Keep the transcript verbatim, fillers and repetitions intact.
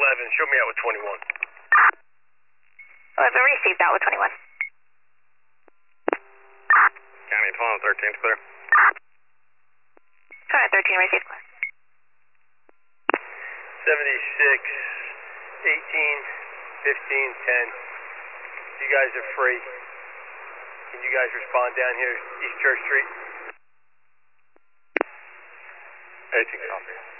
eleven, show me out with twenty-one. eleven received out with twenty-one. County twelve, thirteen, clear. County thirteen received clear. seventy-six, eighteen, fifteen, ten. You guys are free. Can you guys respond down here, East Church Street? eighteen, copy.